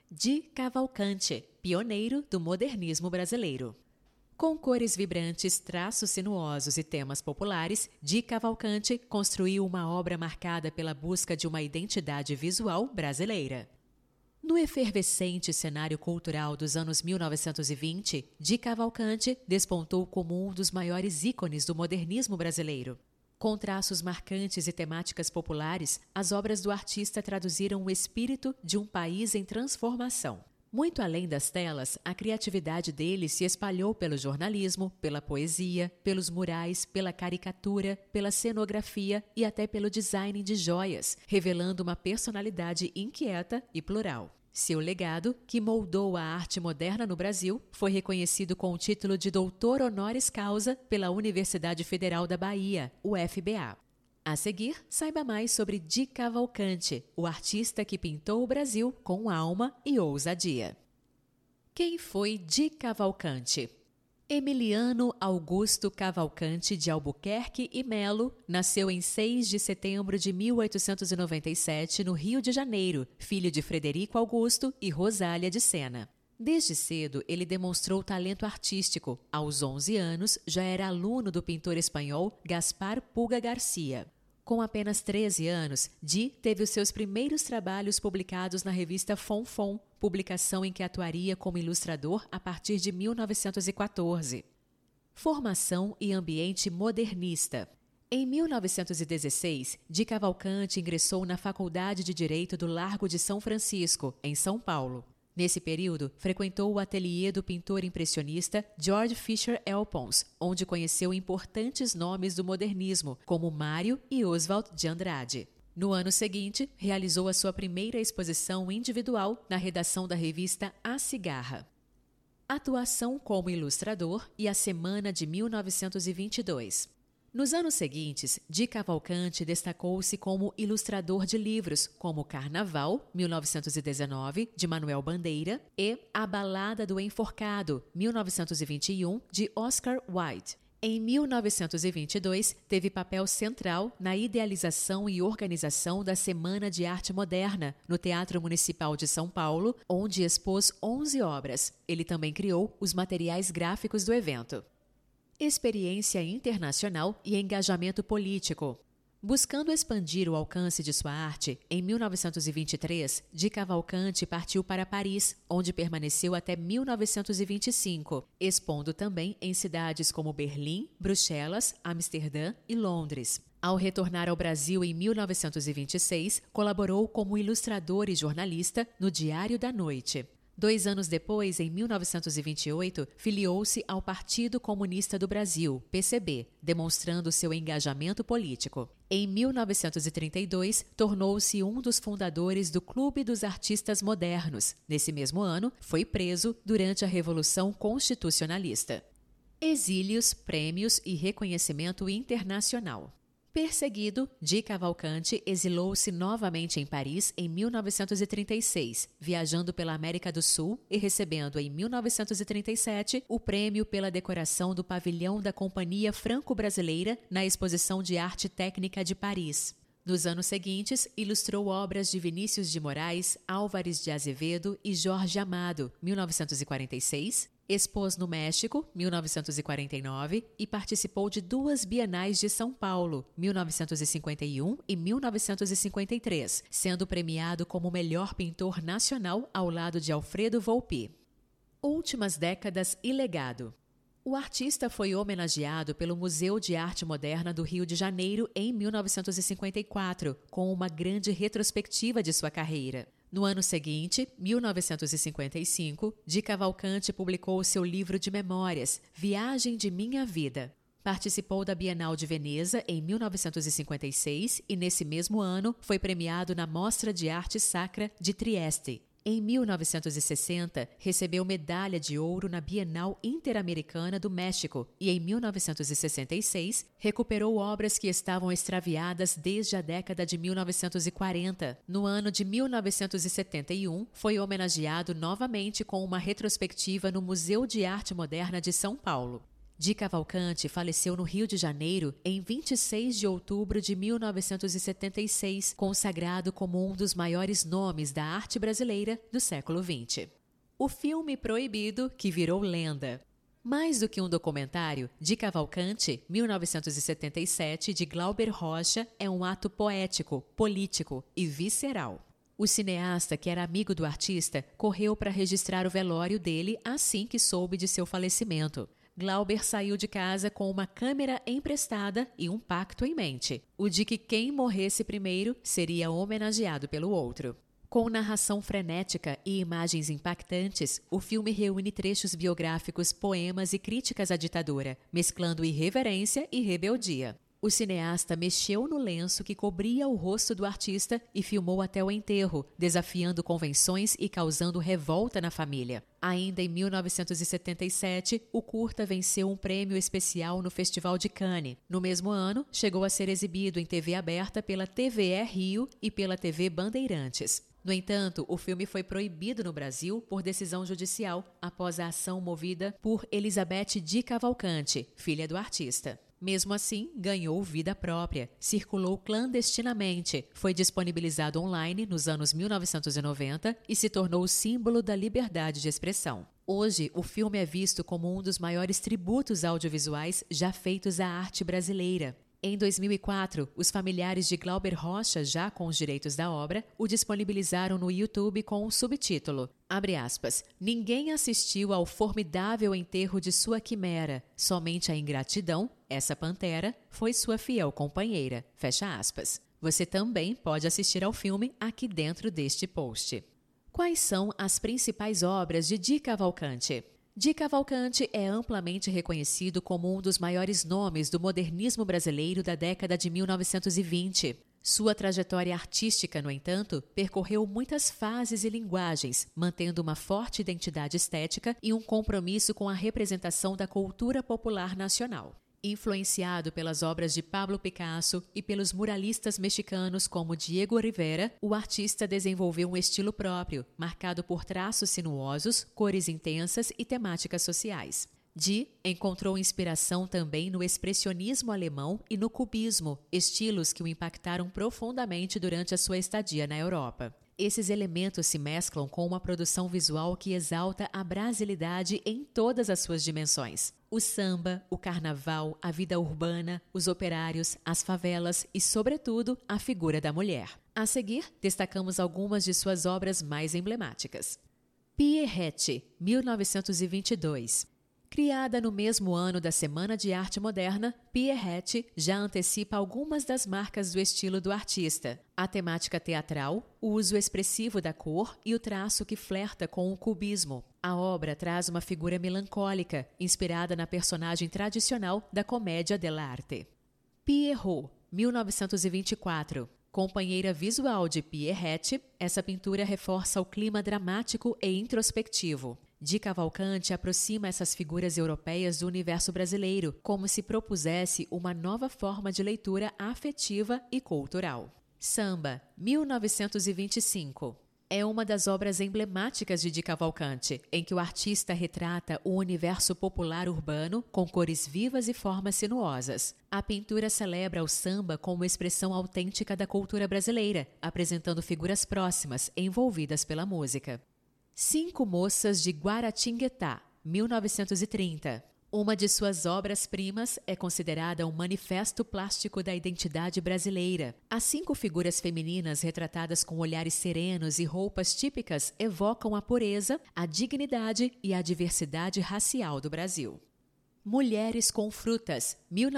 Di Cavalcante, pioneiro do modernismo brasileiro. Com cores vibrantes, traços sinuosos e temas populares, Di Cavalcante construiu uma obra marcada pela busca de uma identidade visual brasileira. No efervescente cenário cultural dos anos 1920, Di Cavalcante despontou como um dos maiores ícones do modernismo brasileiro. Com traços marcantes e temáticas populares, as obras do artista traduziram o espírito de um país em transformação. Muito além das telas, a criatividade dele se espalhou pelo jornalismo, pela poesia, pelos murais, pela caricatura, pela cenografia e até pelo design de joias, revelando uma personalidade inquieta e plural. Seu legado, que moldou a arte moderna no Brasil, foi reconhecido com o título de Doutor Honoris Causa pela Universidade Federal da Bahia, UFBA. A seguir, saiba mais sobre Di Cavalcante, o artista que pintou o Brasil com alma e ousadia. Quem foi Di Cavalcante? Emiliano Augusto Cavalcante de Albuquerque e Melo nasceu em 6 de setembro de 1897 no Rio de Janeiro, filho de Frederico Augusto e Rosália de Sena. Desde cedo, ele demonstrou talento artístico. Aos 11 anos, já era aluno do pintor espanhol Gaspar Puga Garcia. Com apenas 13 anos, Di teve os seus primeiros trabalhos publicados na revista Fonfon, publicação em que atuaria como ilustrador a partir de 1914. Formação e ambiente modernista. Em 1916, Di Cavalcante ingressou na Faculdade de Direito do Largo de São Francisco, em São Paulo. Nesse período, frequentou o ateliê do pintor impressionista George Fisher Elpons, onde conheceu importantes nomes do modernismo, como Mário e Oswald de Andrade. No ano seguinte, realizou a sua primeira exposição individual na redação da revista A Cigarra. Atuação como ilustrador e a Semana de 1922. Nos anos seguintes, Di Cavalcante destacou-se como ilustrador de livros como Carnaval, 1919, de Manuel Bandeira, e A Balada do Enforcado, 1921, de Oscar Wilde. Em 1922, teve papel central na idealização e organização da Semana de Arte Moderna, no Teatro Municipal de São Paulo, onde expôs 11 obras. Ele também criou os materiais gráficos do evento. Experiência internacional e engajamento político. Buscando expandir o alcance de sua arte, em 1923, Di Cavalcante partiu para Paris, onde permaneceu até 1925, expondo também em cidades como Berlim, Bruxelas, Amsterdã e Londres. Ao retornar ao Brasil em 1926, colaborou como ilustrador e jornalista no Diário da Noite. 2 anos depois, em 1928, filiou-se ao Partido Comunista do Brasil, PCB, demonstrando seu engajamento político. Em 1932, tornou-se um dos fundadores do Clube dos Artistas Modernos. Nesse mesmo ano, foi preso durante a Revolução Constitucionalista. Exílios, prêmios e reconhecimento internacional. Perseguido, Di Cavalcante exilou-se novamente em Paris em 1936, viajando pela América do Sul e recebendo em 1937 o prêmio pela decoração do pavilhão da Companhia Franco-Brasileira na Exposição de Arte Técnica de Paris. Nos anos seguintes, ilustrou obras de Vinícius de Moraes, Álvares de Azevedo e Jorge Amado, 1946, expôs no México, 1949, e participou de 2 bienais de São Paulo, 1951 e 1953, sendo premiado como melhor pintor nacional ao lado de Alfredo Volpi. Últimas décadas e legado. O artista foi homenageado pelo Museu de Arte Moderna do Rio de Janeiro em 1954, com uma grande retrospectiva de sua carreira. No ano seguinte, 1955, Di Cavalcante publicou seu livro de memórias, Viagem de Minha Vida. Participou da Bienal de Veneza em 1956 e, nesse mesmo ano, foi premiado na Mostra de Arte Sacra de Trieste. Em 1960, recebeu medalha de ouro na Bienal Interamericana do México e, em 1966, recuperou obras que estavam extraviadas desde a década de 1940. No ano de 1971, foi homenageado novamente com uma retrospectiva no Museu de Arte Moderna de São Paulo. Di Cavalcanti faleceu no Rio de Janeiro em 26 de outubro de 1976, consagrado como um dos maiores nomes da arte brasileira do século XX. O filme proibido que virou lenda. Mais do que um documentário, Di Cavalcanti, 1977, de Glauber Rocha, é um ato poético, político e visceral. O cineasta, que era amigo do artista, correu para registrar o velório dele assim que soube de seu falecimento. Glauber saiu de casa com uma câmera emprestada e um pacto em mente, o de que quem morresse primeiro seria homenageado pelo outro. Com narração frenética e imagens impactantes, o filme reúne trechos biográficos, poemas e críticas à ditadura, mesclando irreverência e rebeldia. O cineasta mexeu no lenço que cobria o rosto do artista e filmou até o enterro, desafiando convenções e causando revolta na família. Ainda em 1977, o curta venceu um prêmio especial no Festival de Cannes. No mesmo ano, chegou a ser exibido em TV aberta pela TVE Rio e pela TV Bandeirantes. No entanto, o filme foi proibido no Brasil por decisão judicial após a ação movida por Elizabeth Di Cavalcanti, filha do artista. Mesmo assim, ganhou vida própria, circulou clandestinamente, foi disponibilizado online nos anos 1990 e se tornou símbolo da liberdade de expressão. Hoje, o filme é visto como um dos maiores tributos audiovisuais já feitos à arte brasileira. Em 2004, os familiares de Glauber Rocha, já com os direitos da obra, o disponibilizaram no YouTube com um subtítulo, abre aspas, ninguém assistiu ao formidável enterro de sua quimera, somente a ingratidão, essa pantera, foi sua fiel companheira, fecha aspas. Você também pode assistir ao filme aqui dentro deste post. Quais são as principais obras de Di Cavalcanti? Di Cavalcanti é amplamente reconhecido como um dos maiores nomes do modernismo brasileiro da década de 1920. Sua trajetória artística, no entanto, percorreu muitas fases e linguagens, mantendo uma forte identidade estética e um compromisso com a representação da cultura popular nacional. Influenciado pelas obras de Pablo Picasso e pelos muralistas mexicanos como Diego Rivera, o artista desenvolveu um estilo próprio, marcado por traços sinuosos, cores intensas e temáticas sociais. Di encontrou inspiração também no expressionismo alemão e no cubismo, estilos que o impactaram profundamente durante a sua estadia na Europa. Esses elementos se mesclam com uma produção visual que exalta a brasilidade em todas as suas dimensões. O samba, o carnaval, a vida urbana, os operários, as favelas e, sobretudo, a figura da mulher. A seguir, destacamos algumas de suas obras mais emblemáticas. Pierrette, 1922. Criada no mesmo ano da Semana de Arte Moderna, Pierrette já antecipa algumas das marcas do estilo do artista. A temática teatral, o uso expressivo da cor e o traço que flerta com o cubismo. A obra traz uma figura melancólica, inspirada na personagem tradicional da comédia dell'arte. Pierrot, 1924. Companheira visual de Pierrette, essa pintura reforça o clima dramático e introspectivo. Di Cavalcanti aproxima essas figuras europeias do universo brasileiro, como se propusesse uma nova forma de leitura afetiva e cultural. Samba, 1925. É uma das obras emblemáticas de Di Cavalcanti, em que o artista retrata o universo popular urbano com cores vivas e formas sinuosas. A pintura celebra o samba como expressão autêntica da cultura brasileira, apresentando figuras próximas, envolvidas pela música. Cinco Moças de Guaratinguetá, 1930. Uma de suas obras-primas é considerada um manifesto plástico da identidade brasileira. As 5 figuras femininas retratadas com olhares serenos e roupas típicas evocam a pureza, a dignidade e a diversidade racial do Brasil. Mulheres com Frutas,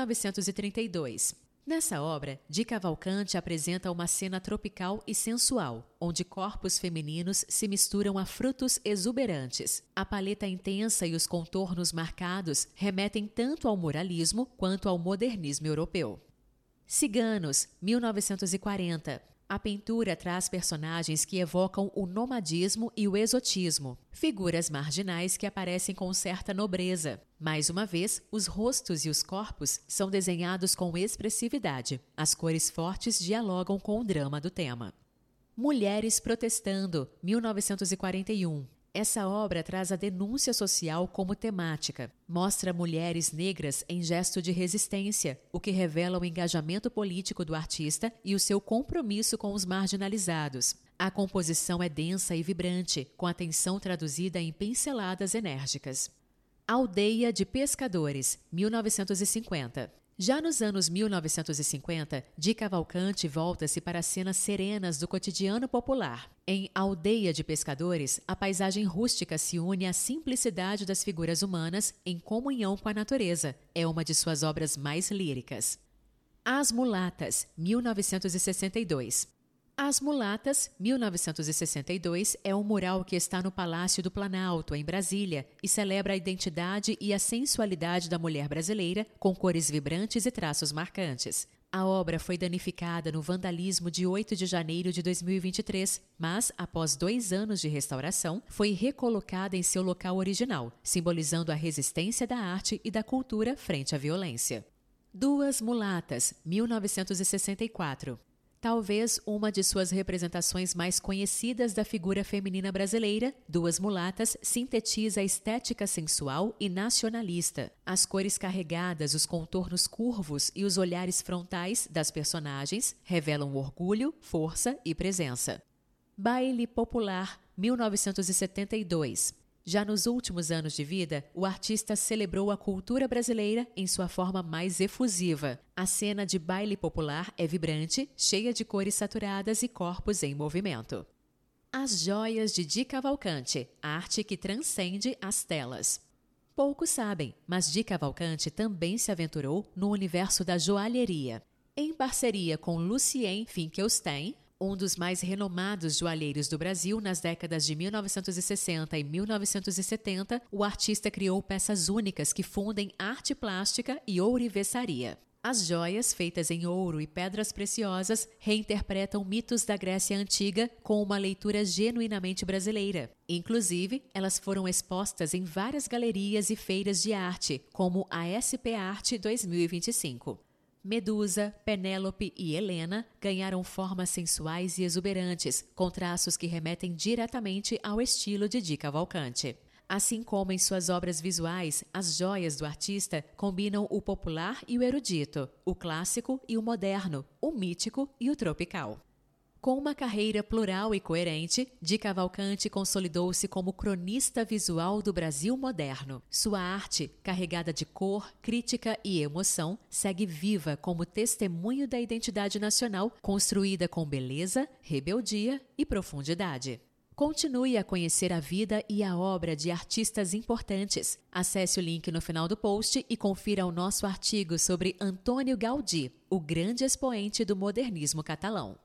1932. Nessa obra, Di Cavalcanti apresenta uma cena tropical e sensual, onde corpos femininos se misturam a frutos exuberantes. A paleta intensa e os contornos marcados remetem tanto ao muralismo quanto ao modernismo europeu. Ciganos, 1940. A pintura traz personagens que evocam o nomadismo e o exotismo, figuras marginais que aparecem com certa nobreza. Mais uma vez, os rostos e os corpos são desenhados com expressividade. As cores fortes dialogam com o drama do tema. Mulheres Protestando, 1941. Essa obra traz a denúncia social como temática. Mostra mulheres negras em gesto de resistência, o que revela o engajamento político do artista e o seu compromisso com os marginalizados. A composição é densa e vibrante, com a tensão traduzida em pinceladas enérgicas. Aldeia de Pescadores, 1950. Já nos anos 1950, Di Cavalcanti volta-se para as cenas serenas do cotidiano popular. Em Aldeia de Pescadores, a paisagem rústica se une à simplicidade das figuras humanas em comunhão com a natureza. É uma de suas obras mais líricas. As Mulatas, 1962. As Mulatas, 1962, é um mural que está no Palácio do Planalto, em Brasília, e celebra a identidade e a sensualidade da mulher brasileira, com cores vibrantes e traços marcantes. A obra foi danificada no vandalismo de 8 de janeiro de 2023, mas, após 2 anos de restauração, foi recolocada em seu local original, simbolizando a resistência da arte e da cultura frente à violência. Duas Mulatas, 1964. Talvez uma de suas representações mais conhecidas da figura feminina brasileira, Duas Mulatas sintetiza a estética sensual e nacionalista. As cores carregadas, os contornos curvos e os olhares frontais das personagens revelam orgulho, força e presença. Baile Popular, 1972. Já nos últimos anos de vida, o artista celebrou a cultura brasileira em sua forma mais efusiva. A cena de baile popular é vibrante, cheia de cores saturadas e corpos em movimento. As Joias de Di Cavalcanti, arte que transcende as telas. Poucos sabem, mas Di Cavalcanti também se aventurou no universo da joalheria. Em parceria com Lucien Finkelstein, um dos mais renomados joalheiros do Brasil nas décadas de 1960 e 1970, o artista criou peças únicas que fundem arte plástica e ourivesaria. As joias, feitas em ouro e pedras preciosas, reinterpretam mitos da Grécia Antiga com uma leitura genuinamente brasileira. Inclusive, elas foram expostas em várias galerias e feiras de arte, como a SP Arte 2025. Medusa, Penélope e Helena ganharam formas sensuais e exuberantes, com traços que remetem diretamente ao estilo de Di Cavalcanti. Assim como em suas obras visuais, as joias do artista combinam o popular e o erudito, o clássico e o moderno, o mítico e o tropical. Com uma carreira plural e coerente, Di Cavalcanti consolidou-se como cronista visual do Brasil moderno. Sua arte, carregada de cor, crítica e emoção, segue viva como testemunho da identidade nacional, construída com beleza, rebeldia e profundidade. Continue a conhecer a vida e a obra de artistas importantes. Acesse o link no final do post e confira o nosso artigo sobre Antônio Gaudí, o grande expoente do modernismo catalão.